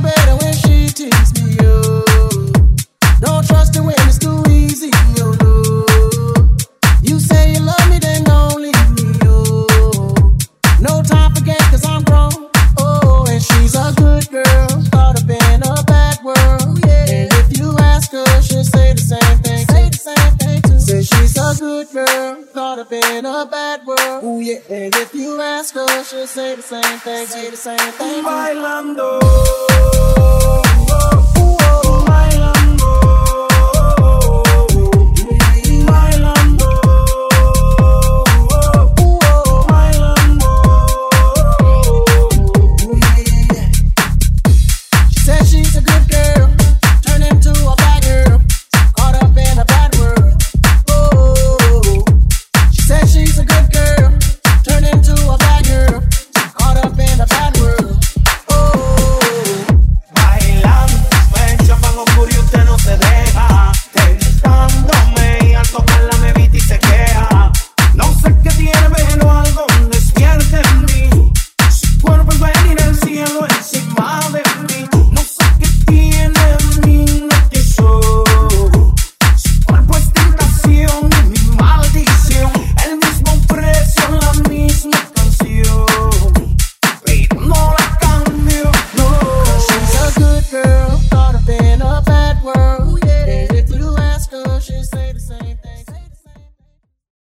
better when she tease me, oh. Don't trust her when it's too easy, oh no. You say you love me, then don't leave me, oh. No time for games, cause I'm grown, oh. And she's a good girl, caught up in a bad world, yeah. And if you ask her, she'll say the same thing, say the same thing too. Say she's a good girl, caught up in a bad world, ooh yeah. And if you ask her, she'll say the same thing, say the same thing too. Bailando